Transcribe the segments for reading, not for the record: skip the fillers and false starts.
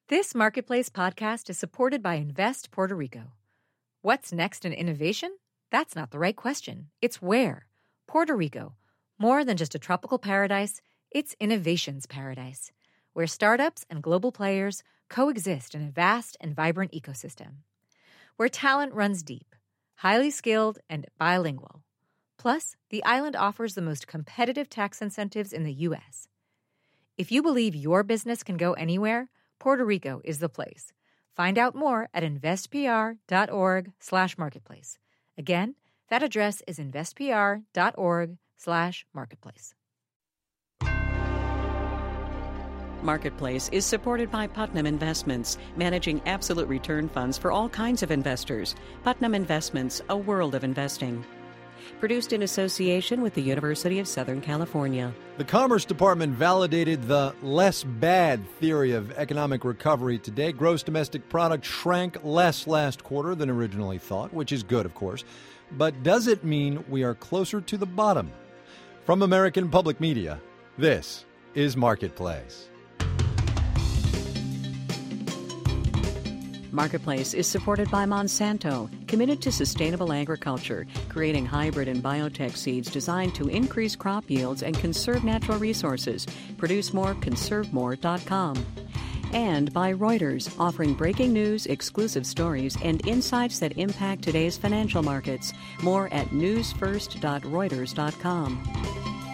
This Marketplace podcast is supported by Invest Puerto Rico. What's next in innovation? That's not the right question. It's where. Puerto Rico. More than just a tropical paradise, it's innovation's paradise, where startups and global players coexist in a vast and vibrant ecosystem. Where talent runs deep, highly skilled, and bilingual. Plus, the island offers the most competitive tax incentives in the U.S. If you believe your business can go anywhere, Puerto Rico is the place. Find out more at investpr.org/marketplace. Again, that address is investpr.org/marketplace. Marketplace is supported by Putnam Investments, managing absolute return funds for all kinds of investors. Putnam Investments, a world of investing. Produced in association with the University of Southern California. The Commerce Department validated the less bad theory of economic recovery today. Gross domestic product shrank less last quarter than originally thought, which is good, of course. But does it mean we are closer to the bottom? From American Public Media, this is Marketplace. Marketplace is supported by Monsanto, committed to sustainable agriculture, creating hybrid and biotech seeds designed to increase crop yields and conserve natural resources. Produce more, conservemore.com. And by Reuters, offering breaking news, exclusive stories, and insights that impact today's financial markets. More at newsfirst.reuters.com.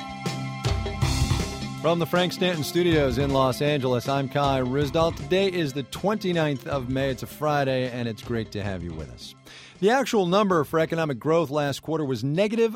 From the Frank Stanton Studios in Los Angeles, I'm Kai Ryssdal. Today is the 29th of May. It's a Friday, and it's great to have you with us. The actual number for economic growth last quarter was negative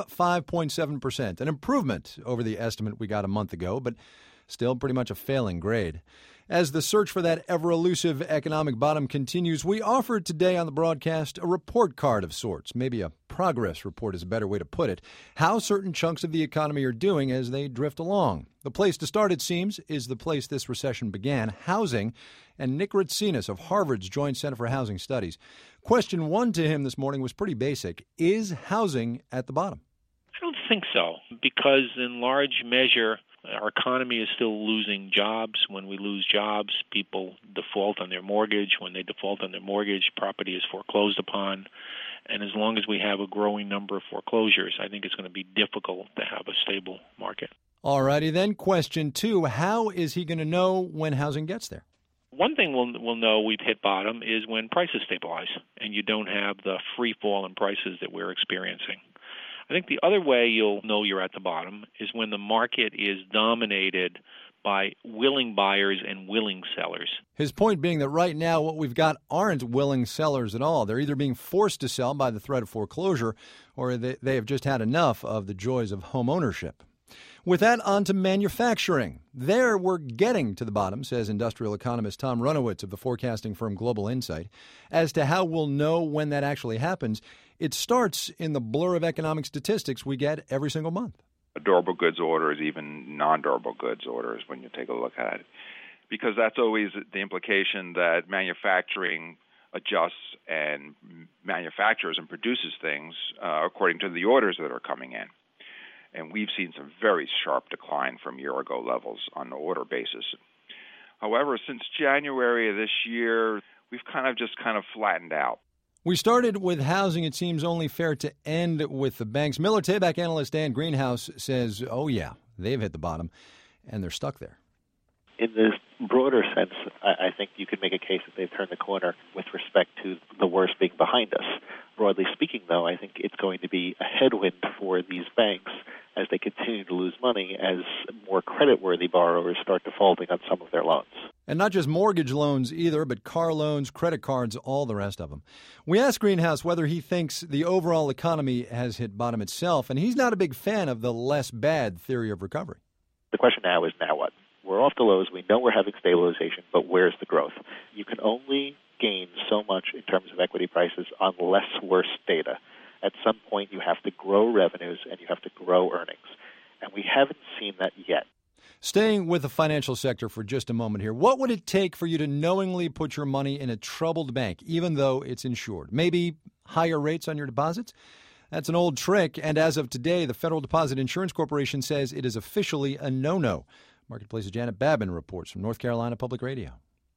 5.7%, an improvement over the estimate we got a month ago, but still pretty much a failing grade. As the search for that ever-elusive economic bottom continues, we offered today on the broadcast a report card of sorts. Maybe a progress report is a better way to put it. How certain chunks of the economy are doing as they drift along. The place to start, it seems, is the place this recession began, housing. And Nick Ratsinas of Harvard's Joint Center for Housing Studies. Question one to him this morning was pretty basic. Is housing at the bottom? I don't think so, because in large measure, our economy is still losing jobs. When we lose jobs, people default on their mortgage. When they default on their mortgage, property is foreclosed upon. And as long as we have a growing number of foreclosures, I think it's going to be difficult to have a stable market. All righty then. Question two, how is he going to know when housing gets there? One thing we'll know we've hit bottom is when prices stabilize and you don't have the free fall in prices that we're experiencing. I think the other way you'll know you're at the bottom is when the market is dominated by willing buyers and willing sellers. His point being that right now what we've got aren't willing sellers at all. They're either being forced to sell by the threat of foreclosure or they have just had enough of the joys of home ownership. With that, on to manufacturing. There we're getting to the bottom, says industrial economist Tom Runowitz of the forecasting firm Global Insight. As to how we'll know when that actually happens, it starts in the blur of economic statistics we get every single month. Durable goods orders, even non-durable goods orders, when you take a look at it. Because that's always the implication that manufacturing adjusts and manufactures and produces things according to the orders that are coming in. And we've seen some very sharp decline from year-ago levels on the order basis. However, since January of this year, we've kind of flattened out. We started with housing. It seems only fair to end with the banks. Miller Tabak analyst Dan Greenhouse says, oh, yeah, they've hit the bottom, and they're stuck there. In this broader sense, I think you could make a case that they've turned the corner with respect to the worst being behind us. Broadly speaking, though, I think it's going to be a headwind for these banks as they continue to lose money as more creditworthy borrowers start defaulting on some of their loans. And not just mortgage loans either, but car loans, credit cards, all the rest of them. We asked Greenhouse whether he thinks the overall economy has hit bottom itself, and he's not a big fan of the less bad theory of recovery. The question now is, now what? We're off the lows. We know we're having stabilization, but where's the growth? You can only gain so much in terms of equity prices on less worse data. At some point, you have to grow revenues and you have to grow earnings. And we haven't seen that yet. Staying with the financial sector for just a moment here, what would it take for you to knowingly put your money in a troubled bank, even though it's insured? Maybe higher rates on your deposits? That's an old trick, and as of today, the Federal Deposit Insurance Corporation says it is officially a no-no. Marketplace's Janet Babin reports from North Carolina Public Radio.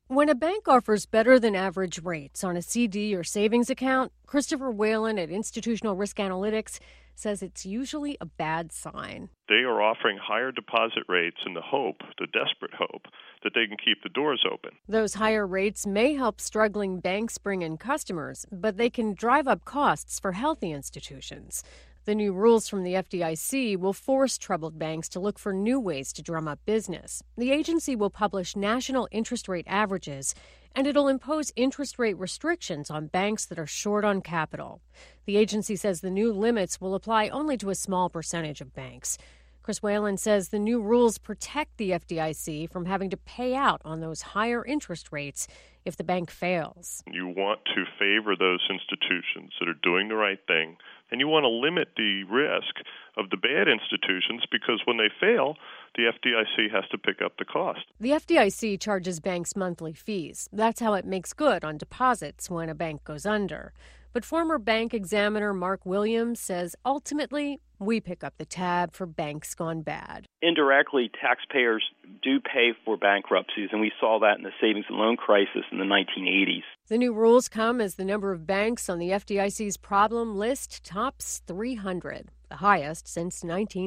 When a bank offers better than average rates on a CD or savings account, Christopher Whalen at Institutional Risk Analytics says it's usually a bad sign. They are offering higher deposit rates in the desperate hope, that they can keep the doors open. Those higher rates may help struggling banks bring in customers, but they can drive up costs for healthy institutions. The new rules from the FDIC will force troubled banks to look for new ways to drum up business. The agency will publish national interest rate averages, and it'll impose interest rate restrictions on banks that are short on capital. The agency says the new limits will apply only to a small percentage of banks. Chris Whalen says the new rules protect the FDIC from having to pay out on those higher interest rates if the bank fails. You want to favor those institutions that are doing the right thing, and you want to limit the risk of the bad institutions because when they fail, the FDIC has to pick up the cost. The FDIC charges banks monthly fees. That's how it makes good on deposits when a bank goes under. But former bank examiner Mark Williams says ultimately we pick up the tab for banks gone bad. Indirectly, taxpayers do pay for bankruptcies, and we saw that in the savings and loan crisis in the 1980s. The new rules come as the number of banks on the FDIC's problem list tops 300, the highest since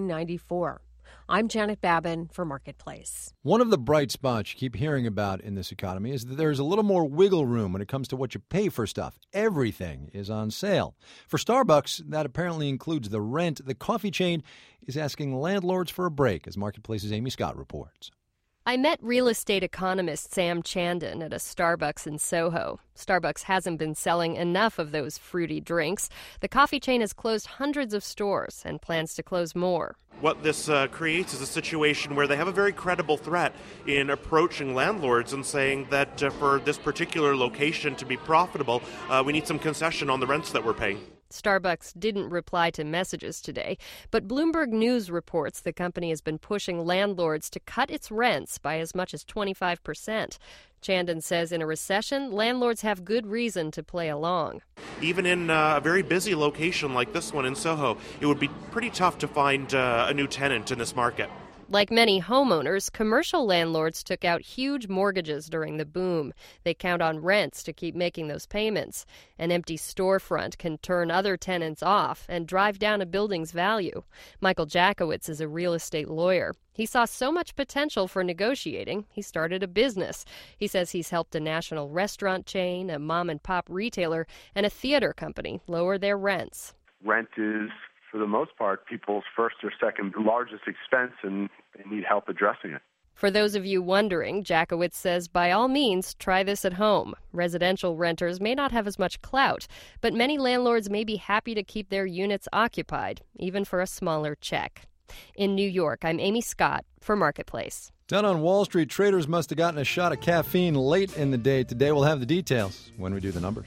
1994. I'm Janet Babin for Marketplace. One of the bright spots you keep hearing about in this economy is that there's a little more wiggle room when it comes to what you pay for stuff. Everything is on sale. For Starbucks, that apparently includes the rent. The coffee chain is asking landlords for a break, as Marketplace's Amy Scott reports. I met real estate economist Sam Chandon at a Starbucks in Soho. Starbucks hasn't been selling enough of those fruity drinks. The coffee chain has closed hundreds of stores and plans to close more. What this creates is a situation where they have a very credible threat in approaching landlords and saying that for this particular location to be profitable, we need some concession on the rents that we're paying. Starbucks didn't reply to messages today, but Bloomberg News reports the company has been pushing landlords to cut its rents by as much as 25%. Chandon says in a recession, landlords have good reason to play along. Even in a very busy location like this one in Soho, it would be pretty tough to find a new tenant in this market. Like many homeowners, commercial landlords took out huge mortgages during the boom. They count on rents to keep making those payments. An empty storefront can turn other tenants off and drive down a building's value. Michael Jackowitz is a real estate lawyer. He saw so much potential for negotiating, he started a business. He says he's helped a national restaurant chain, a mom-and-pop retailer, and a theater company lower their rents. Rent is, for the most part, people's first or second largest expense, and they need help addressing it. For those of you wondering, Jackowitz says by all means, try this at home. Residential renters may not have as much clout, but many landlords may be happy to keep their units occupied, even for a smaller check. In New York, I'm Amy Scott for Marketplace. Down on Wall Street, traders must have gotten a shot of caffeine late in the day today. We'll have the details when we do the numbers.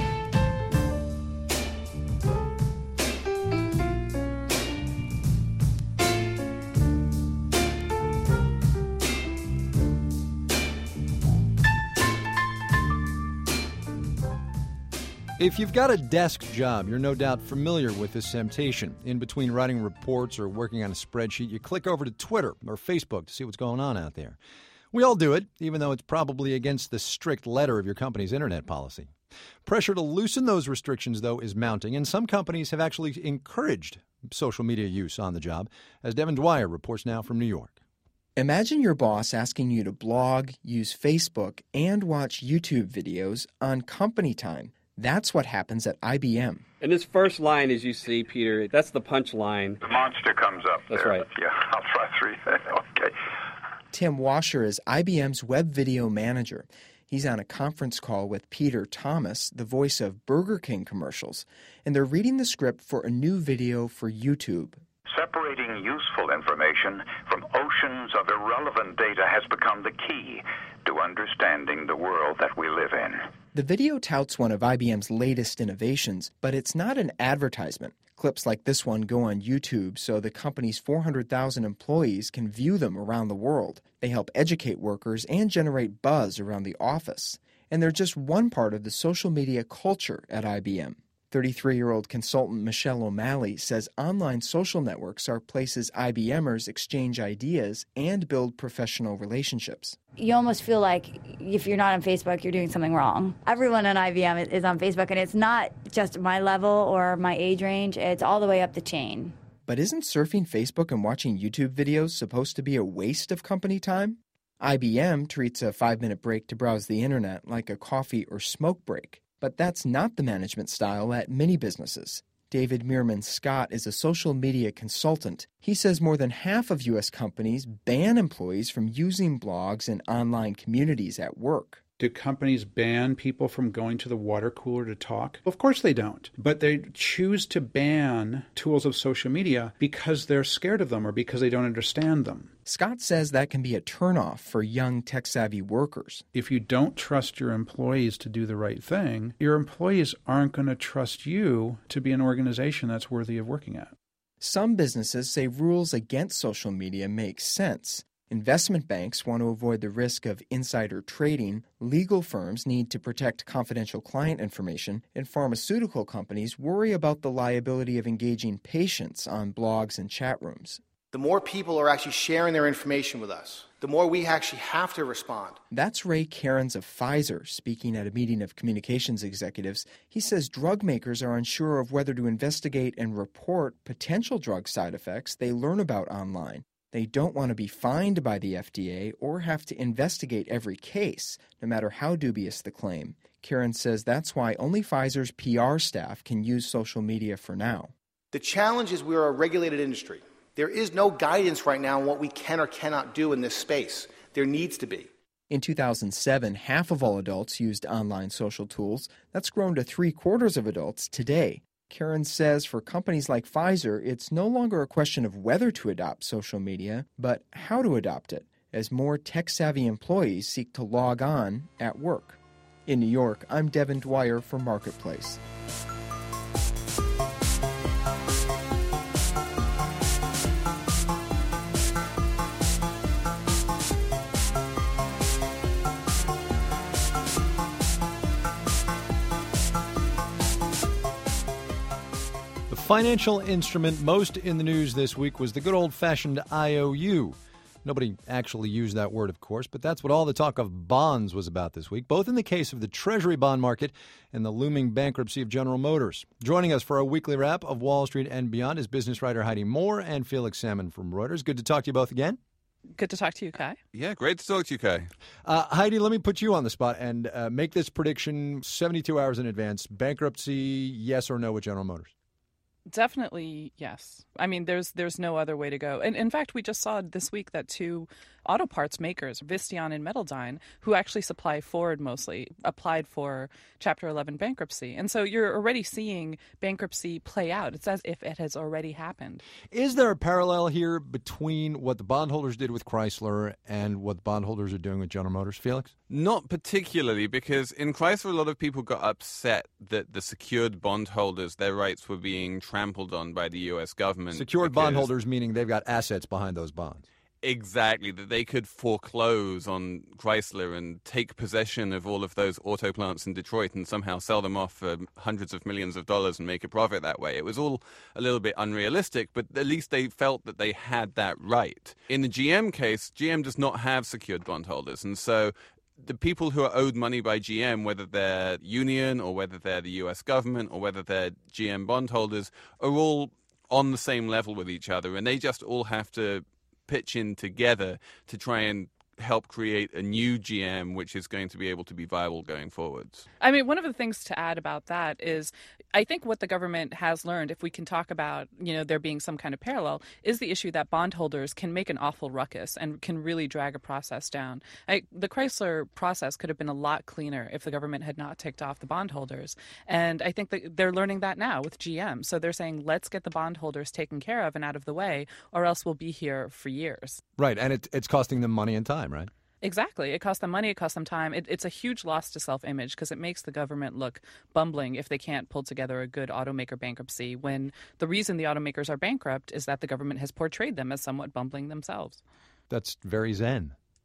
If you've got a desk job, you're no doubt familiar with this temptation. In between writing reports or working on a spreadsheet, you click over to Twitter or Facebook to see what's going on out there. We all do it, even though it's probably against the strict letter of your company's internet policy. Pressure to loosen those restrictions, though, is mounting, and some companies have actually encouraged social media use on the job, as Devin Dwyer reports now from New York. Imagine your boss asking you to blog, use Facebook, and watch YouTube videos on company time. That's what happens at IBM. And this first line, as you see, Peter, that's the punch line. The monster comes up. That's there. right. Yeah, I'll try three. Okay. Tim Washer is IBM's web video manager. He's on a conference call with Peter Thomas, the voice of Burger King commercials, and they're reading the script for a new video for YouTube. Separating useful information from oceans of irrelevant data has become the key to understanding the world that we live in. The video touts one of IBM's latest innovations, but it's not an advertisement. Clips like this one go on YouTube so the company's 400,000 employees can view them around the world. They help educate workers and generate buzz around the office. And they're just one part of the social media culture at IBM. 33-year-old consultant Michelle O'Malley says online social networks are places IBMers exchange ideas and build professional relationships. You almost feel like if you're not on Facebook, you're doing something wrong. Everyone in IBM is on Facebook, and it's not just my level or my age range. It's all the way up the chain. But isn't surfing Facebook and watching YouTube videos supposed to be a waste of company time? IBM treats a 5-minute break to browse the internet like a coffee or smoke break. But that's not the management style at many businesses. David Meerman Scott is a social media consultant. He says more than half of U.S. companies ban employees from using blogs and online communities at work. Do companies ban people from going to the water cooler to talk? Of course they don't. But they choose to ban tools of social media because they're scared of them or because they don't understand them. Scott says that can be a turnoff for young tech-savvy workers. If you don't trust your employees to do the right thing, your employees aren't going to trust you to be an organization that's worthy of working at. Some businesses say rules against social media make sense. Investment banks want to avoid the risk of insider trading, legal firms need to protect confidential client information, and pharmaceutical companies worry about the liability of engaging patients on blogs and chat rooms. The more people are actually sharing their information with us, the more we actually have to respond. That's Ray Cairns of Pfizer speaking at a meeting of communications executives. He says drug makers are unsure of whether to investigate and report potential drug side effects they learn about online. They don't want to be fined by the FDA or have to investigate every case, no matter how dubious the claim. Karen says that's why only Pfizer's PR staff can use social media for now. The challenge is we're a regulated industry. There is no guidance right now on what we can or cannot do in this space. There needs to be. In 2007, half of all adults used online social tools. That's grown to 3/4 of adults today. Karen says for companies like Pfizer, it's no longer a question of whether to adopt social media, but how to adopt it, as more tech-savvy employees seek to log on at work. In New York, I'm Devin Dwyer for Marketplace. Financial instrument most in the news this week was the good old-fashioned IOU. Nobody actually used that word, of course, but that's what all the talk of bonds was about this week, both in the case of the Treasury bond market and the looming bankruptcy of General Motors. Joining us for a weekly wrap of Wall Street and Beyond is business writer Heidi Moore and Felix Salmon from Reuters. Good to talk to you both again. Good to talk to you, Kai. Yeah, great to talk to you, Kai. Heidi, let me put you on the spot and make this prediction 72 hours in advance. Bankruptcy, yes or no with General Motors? Definitely, yes. I mean, there's no other way to go. And in fact, we just saw this week that two auto parts makers, Visteon and Metaldyne, who actually supply Ford mostly, applied for Chapter 11 bankruptcy. And so you're already seeing bankruptcy play out. It's as if it has already happened. Is there a parallel here between what the bondholders did with Chrysler and what the bondholders are doing with General Motors, Felix? Not particularly, because in Chrysler, a lot of people got upset that the secured bondholders, their rights were being trampled on by the U.S. government. Secured bondholders, meaning they've got assets behind those bonds. Exactly, that they could foreclose on Chrysler and take possession of all of those auto plants in Detroit and somehow sell them off for hundreds of millions of dollars and make a profit that way. It was all a little bit unrealistic, but at least they felt that they had that right. In the GM case, GM does not have secured bondholders, and so the people who are owed money by GM, whether they're union or whether they're the U.S. government or whether they're GM bondholders, are all on the same level with each other, and they just all have to pitch in together to try and help create a new GM which is going to be able to be viable going forwards. I mean, one of the things to add about that is I think what the government has learned, if we can talk about, there being some kind of parallel, is the issue that bondholders can make an awful ruckus and can really drag a process down. The Chrysler process could have been a lot cleaner if the government had not ticked off the bondholders. And I think that they're learning that now with GM. So they're saying, let's get the bondholders taken care of and out of the way, or else we'll be here for years. Right. And it's costing them money and time, right? Exactly. It costs them money. It costs them time. It's a huge loss to self-image because it makes the government look bumbling if they can't pull together a good automaker bankruptcy when the reason the automakers are bankrupt is that the government has portrayed them as somewhat bumbling themselves. That's very zen.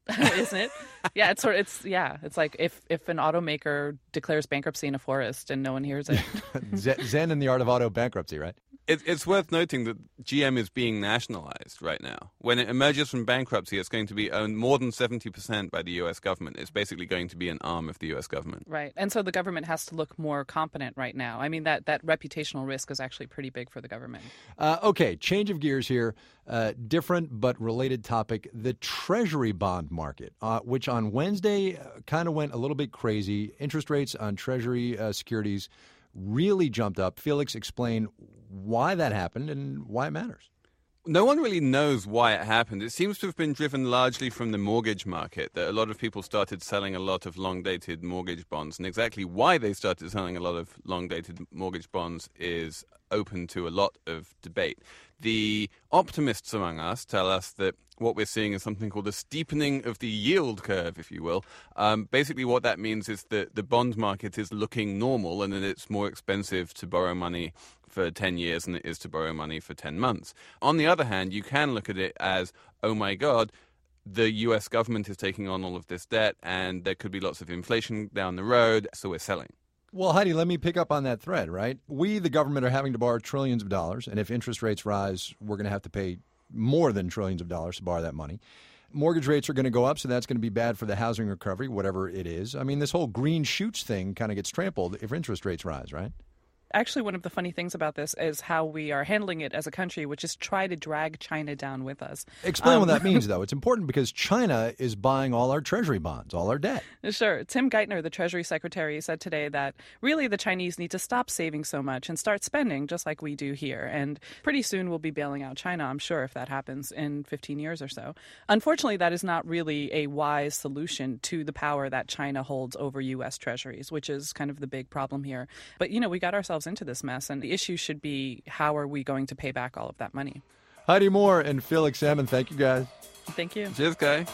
Isn't it? Yeah, it's like if an automaker declares bankruptcy in a forest and no one hears it. Zen in the art of auto bankruptcy, right? It's worth noting that GM is being nationalized right now. When it emerges from bankruptcy, it's going to be owned more than 70% by the U.S. government. It's basically going to be an arm of the U.S. government. Right. And so the government has to look more competent right now. I mean, that reputational risk is actually pretty big for the government. Okay, change of gears here. Different but related topic, the Treasury bond market, which on Wednesday kind of went a little bit crazy. Interest rates on Treasury securities really jumped up. Felix, explain why that happened and why it matters. No one really knows why it happened. It seems to have been driven largely from the mortgage market, that a lot of people started selling a lot of long-dated mortgage bonds. And exactly why they started selling a lot of long-dated mortgage bonds is open to a lot of debate. The optimists among us tell us that what we're seeing is something called a steepening of the yield curve, if you will. Basically what that means is that the bond market is looking normal and that it's more expensive to borrow money for 10 years than it is to borrow money for 10 months. On the other hand, you can look at it as, oh my God, the U.S. government is taking on all of this debt and there could be lots of inflation down the road, so we're selling. Well, Heidi, let me pick up on that thread, right? We, the government, are having to borrow trillions of dollars, and if interest rates rise, we're going to have to pay more than trillions of dollars to borrow that money. Mortgage rates are going to go up, so that's going to be bad for the housing recovery, whatever it is. I mean, this whole green shoots thing kind of gets trampled if interest rates rise, right? Actually, one of the funny things about this is how we are handling it as a country, which is try to drag China down with us. Explain what that means, though. It's important because China is buying all our treasury bonds, all our debt. Sure. Tim Geithner, the Treasury Secretary, said today that really the Chinese need to stop saving so much and start spending just like we do here. And pretty soon we'll be bailing out China, I'm sure, if that happens in 15 years or so. Unfortunately, that is not really a wise solution to the power that China holds over U.S. treasuries, which is kind of the big problem here. But, we got ourselves into this mess, and the issue should be how are we going to pay back all of that money? Heidi Moore and Felix Salmon, thank you guys. Thank you. Cheers, Guy.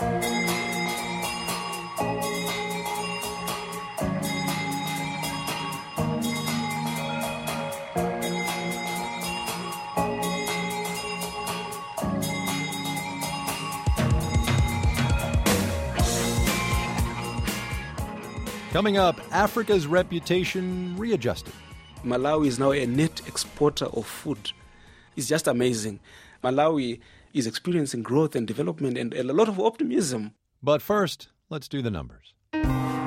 Coming up, Africa's reputation readjusted. Malawi is now a net exporter of food. It's just amazing. Malawi is experiencing growth and development and a lot of optimism. But first, let's do the numbers. With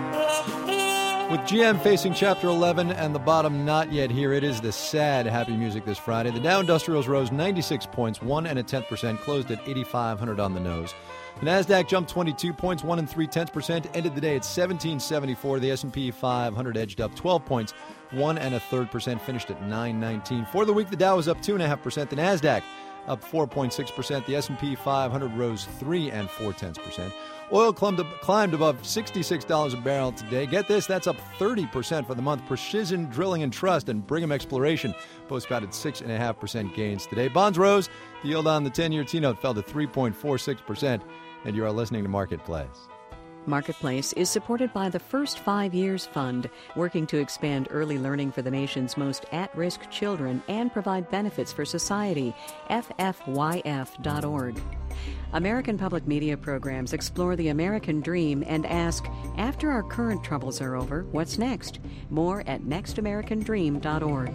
GM facing Chapter 11 and the bottom not yet here, it is the sad happy music this Friday. The Dow Industrials rose 96 points, 1.1%, closed at 8,500 on the nose. The NASDAQ jumped 22 points, 1 3/10%, ended the day at 1774. The S&P 500 edged up 12 points, 1 1/3%, finished at 919. For the week, the Dow was up 2.5%. The NASDAQ up 4.6%. The S&P 500 rose 3 4/10%. Oil climbed above $66 a barrel today. Get this, that's up 30% for the month. Precision Drilling and Trust and Brigham Exploration both spotted 6.5% gains today. Bonds rose. The yield on the 10-year T-note fell to 3.46%. And you are listening to Marketplace. Marketplace is supported by the First 5 Years Fund, working to expand early learning for the nation's most at-risk children and provide benefits for society. FFYF.org. American Public Media programs explore the American dream and ask, after our current troubles are over, what's next? More at nextamericandream.org.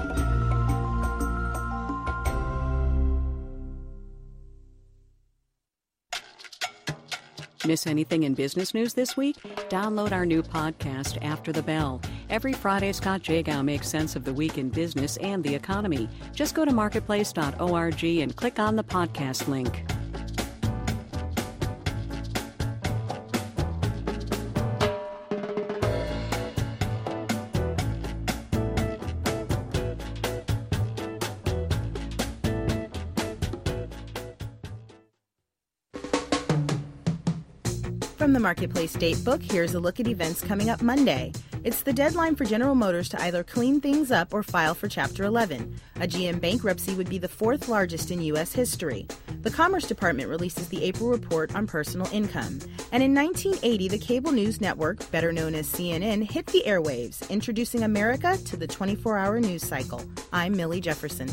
Miss anything in business news this week? Download our new podcast, After the Bell. Every Friday, Scott Jagow makes sense of the week in business and the economy. Just go to marketplace.org and click on the podcast link. From the Marketplace Datebook, here's a look at events coming up Monday. It's the deadline for General Motors to either clean things up or file for Chapter 11. A GM bankruptcy would be the fourth largest in U.S. history. The Commerce Department releases the April report on personal income. And in 1980, the cable news network, better known as CNN, hit the airwaves, introducing America to the 24-hour news cycle. I'm Millie Jefferson.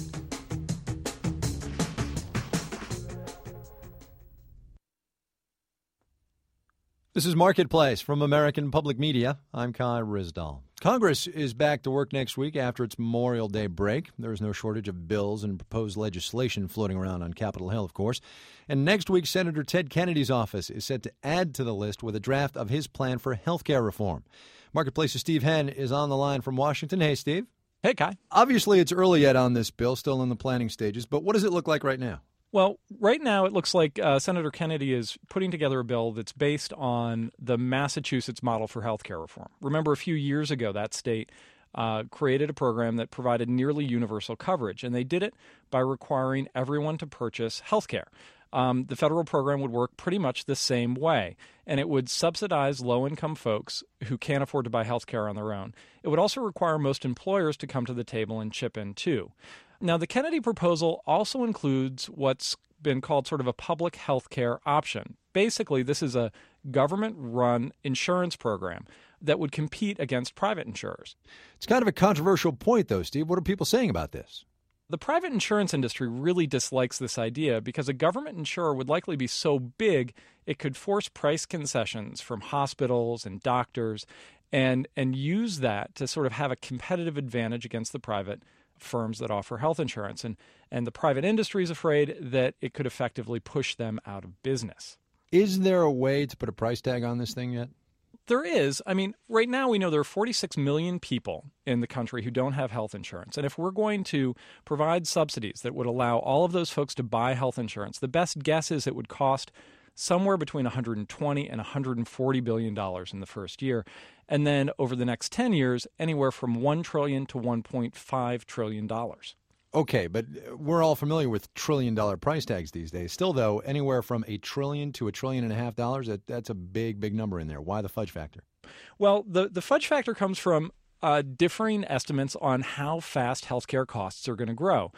This is Marketplace from American Public Media. I'm Kai Ryssdal. Congress is back to work next week after its Memorial Day break. There is no shortage of bills and proposed legislation floating around on Capitol Hill, of course. And next week, Senator Ted Kennedy's office is set to add to the list with a draft of his plan for health care reform. Marketplace's Steve Henn is on the line from Washington. Hey, Steve. Hey, Kai. Obviously, it's early yet on this bill, still in the planning stages. But what does it look like right now? Well, right now it looks like Senator Kennedy is putting together a bill that's based on the Massachusetts model for health care reform. Remember, a few years ago, that state created a program that provided nearly universal coverage, and they did it by requiring everyone to purchase health care. The federal program would work pretty much the same way, and it would subsidize low-income folks who can't afford to buy health care on their own. It would also require most employers to come to the table and chip in, too. Now, the Kennedy proposal also includes what's been called sort of a public health care option. Basically, this is a government-run insurance program that would compete against private insurers. It's kind of a controversial point, though, Steve. What are people saying about this? The private insurance industry really dislikes this idea because a government insurer would likely be so big it could force price concessions from hospitals and doctors and use that to sort of have a competitive advantage against the private firms that offer health insurance. And the private industry is afraid that it could effectively push them out of business. Is there a way to put a price tag on this thing yet? There is. I mean, right now we know there are 46 million people in the country who don't have health insurance. And if we're going to provide subsidies that would allow all of those folks to buy health insurance, the best guess is it would cost somewhere between $120 and $140 billion in the first year. And then over the next 10 years, anywhere from $1 trillion to $1.5 trillion. Okay, but we're all familiar with trillion-dollar price tags these days. Still, though, anywhere from $1 trillion to $1.5 trillion, that's a big, big number in there. Why the fudge factor? Well, the fudge factor comes from differing estimates on how fast healthcare costs are going to grow.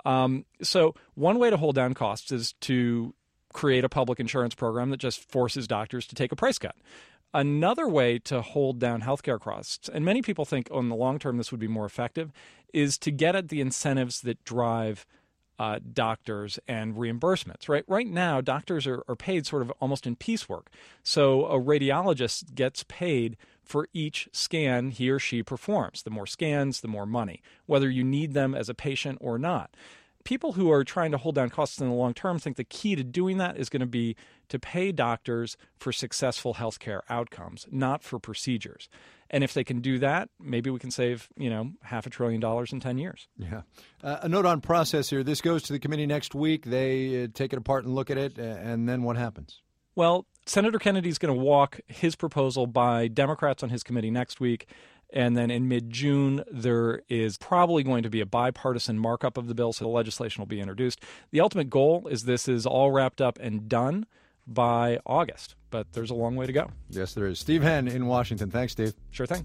So one way to hold down costs is to create a public insurance program that just forces doctors to take a price cut. Another way to hold down healthcare costs, and many people think in the long term this would be more effective, is to get at the incentives that drive doctors and reimbursements. Right now, doctors are paid sort of almost in piecework. So a radiologist gets paid for each scan he or she performs. The more scans, the more money, whether you need them as a patient or not. People who are trying to hold down costs in the long term think the key to doing that is going to be to pay doctors for successful healthcare outcomes, not for procedures. And if they can do that, maybe we can save, $500 billion in 10 years. Yeah. A note on process here. This goes to the committee next week. They take it apart and look at it. And then what happens? Well, Senator Kennedy's going to walk his proposal by Democrats on his committee next week. And then in mid-June, there is probably going to be a bipartisan markup of the bill, so the legislation will be introduced. The ultimate goal is this is all wrapped up and done by August, but there's a long way to go. Yes, there is. Steve Henn in Washington. Thanks, Steve. Sure thing.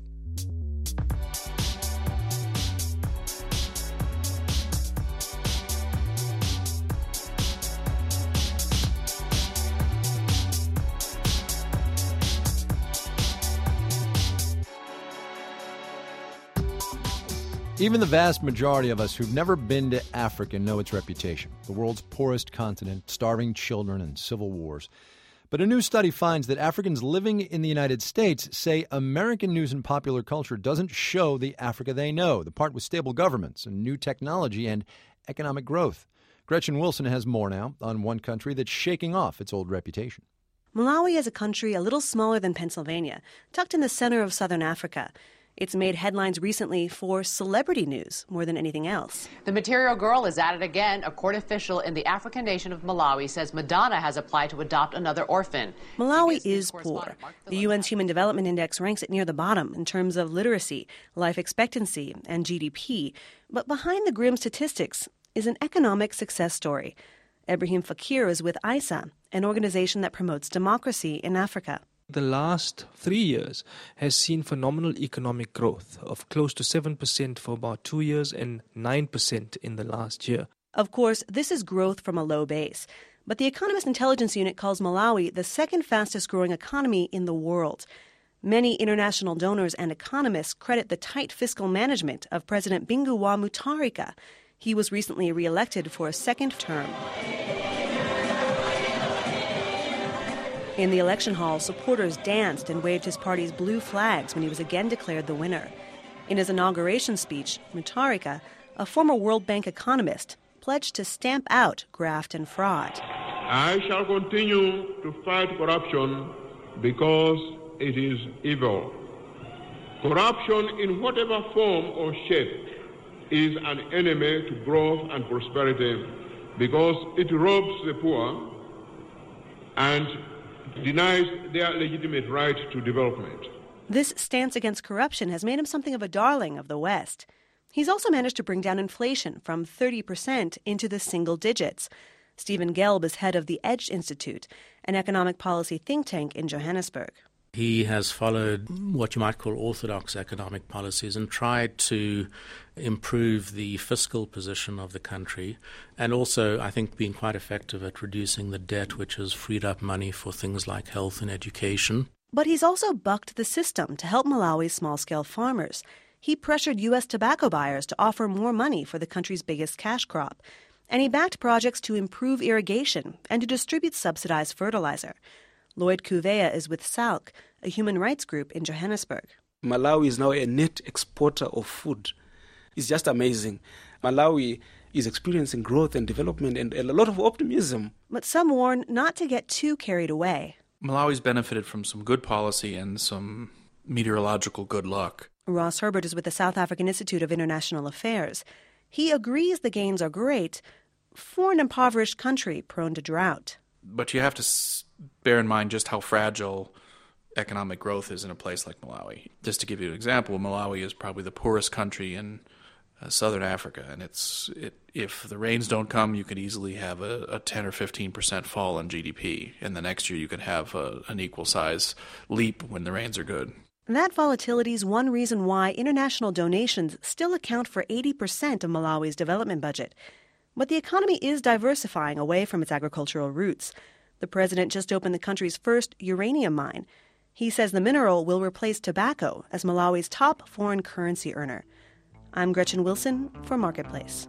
Even the vast majority of us who've never been to Africa know its reputation, the world's poorest continent, starving children, and civil wars. But a new study finds that Africans living in the United States say American news and popular culture doesn't show the Africa they know, the part with stable governments and new technology and economic growth. Gretchen Wilson has more now on one country that's shaking off its old reputation. Malawi is a country a little smaller than Pennsylvania, tucked in the center of southern Africa. It's made headlines recently for celebrity news more than anything else. The Material Girl is at it again. A court official in the African nation of Malawi says Madonna has applied to adopt another orphan. Malawi is poor. The UN's Human Development Index ranks it near the bottom in terms of literacy, life expectancy, and GDP. But behind the grim statistics is an economic success story. Ibrahim Fakir is with ISA, an organization that promotes democracy in Africa. The last 3 years has seen phenomenal economic growth of close to 7% for about 2 years and 9% in the last year. Of course, this is growth from a low base. But the Economist Intelligence Unit calls Malawi the second fastest growing economy in the world. Many international donors and economists credit the tight fiscal management of President Bingu wa Mutharika. He was recently reelected for a second term. In the election hall, supporters danced and waved his party's blue flags when he was again declared the winner. In his inauguration speech, Mutharika, a former World Bank economist, pledged to stamp out graft and fraud. I shall continue to fight corruption because it is evil. Corruption in whatever form or shape is an enemy to growth and prosperity because it robs the poor and denies their legitimate right to development. This stance against corruption has made him something of a darling of the West. He's also managed to bring down inflation from 30% into the single digits. Stephen Gelb is head of the Edge Institute, an economic policy think tank in Johannesburg. He has followed what you might call orthodox economic policies and tried to improve the fiscal position of the country, and also, I think, been quite effective at reducing the debt, which has freed up money for things like health and education. But he's also bucked the system to help Malawi's small-scale farmers. He pressured U.S. tobacco buyers to offer more money for the country's biggest cash crop. And he backed projects to improve irrigation and to distribute subsidized fertilizer. Lloyd Kuvea is with SALC, a human rights group in Johannesburg. Malawi is now a net exporter of food. It's just amazing. Malawi is experiencing growth and development and a lot of optimism. But some warn not to get too carried away. Malawi's benefited from some good policy and some meteorological good luck. Ross Herbert is with the South African Institute of International Affairs. He agrees the gains are great for an impoverished country prone to drought. But you have to bear in mind just how fragile economic growth is in a place like Malawi. Just to give you an example, Malawi is probably the poorest country in southern Africa, and if the rains don't come, you could easily have a 10 or 15% fall in GDP, and the next year you could have an equal size leap when the rains are good. That volatility is one reason why international donations still account for 80% of Malawi's development budget. But the economy is diversifying away from its agricultural roots. The president just opened the country's first uranium mine. He says the mineral will replace tobacco as Malawi's top foreign currency earner. I'm Gretchen Wilson for Marketplace.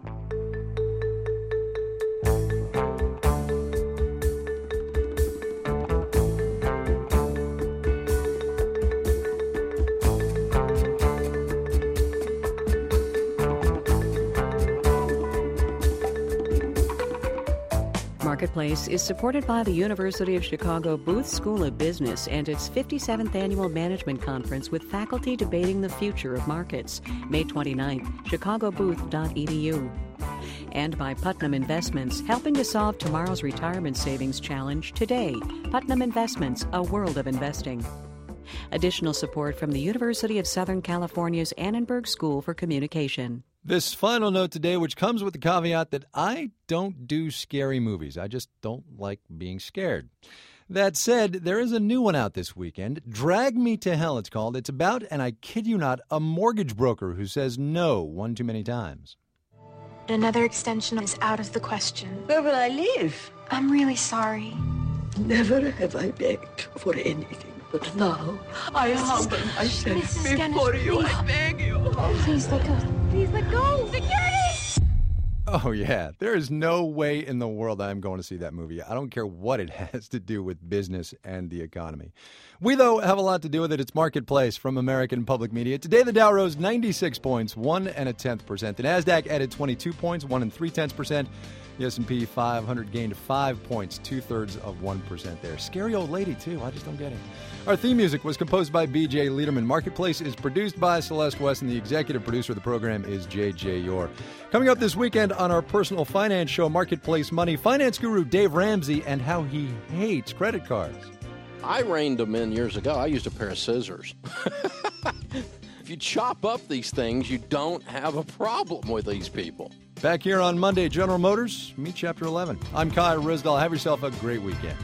Marketplace is supported by the University of Chicago Booth School of Business and its 57th Annual Management Conference with faculty debating the future of markets. May 29th, chicagobooth.edu. And by Putnam Investments, helping to solve tomorrow's retirement savings challenge today. Putnam Investments, a world of investing. Additional support from the University of Southern California's Annenberg School for Communication. This final note today, which comes with the caveat that I don't do scary movies. I just don't like being scared. That said, there is a new one out this weekend. Drag Me to Hell, it's called. It's about, and I kid you not, a mortgage broker who says no one too many times. Another extension is out of the question. Where will I live? I'm really sorry. Never have I begged for anything, but now I humble myself before you. I beg you. Please let go. Please let go. Security! Oh, yeah. There is no way in the world I'm going to see that movie. I don't care what it has to do with business and the economy. We, though, have a lot to do with it. It's Marketplace from American Public Media. Today, the Dow rose 96 points, 1 0.1%. The NASDAQ added 22 points, 1 0.3%. The S&P 500 gained 5 points, 2/3% there. Scary old lady, too. I just don't get it. Our theme music was composed by B.J. Liederman. Marketplace is produced by Celeste West, and the executive producer of the program is J.J. Yore. Coming up this weekend on our personal finance show, Marketplace Money, finance guru Dave Ramsey and how he hates credit cards. I reined them in years ago. I used a pair of scissors. If you chop up these things, you don't have a problem with these people. Back here on Monday, General Motors, meet Chapter 11. I'm Kai Risdall. Have yourself a great weekend.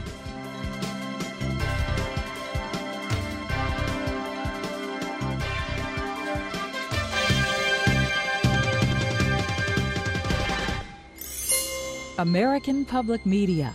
American Public Media.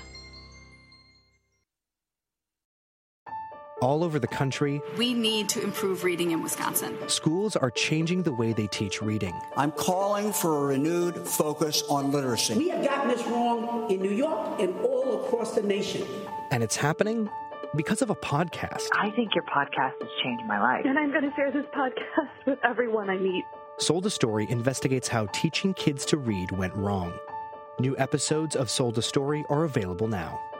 All over the country, we need to improve reading in Wisconsin. Schools are changing the way they teach reading. I'm calling for a renewed focus on literacy. We have gotten this wrong in New York and all across the nation. And it's happening because of a podcast. I think your podcast has changed my life. And I'm going to share this podcast with everyone I meet. Sold a Story investigates how teaching kids to read went wrong. New episodes of Sold a Story are available now.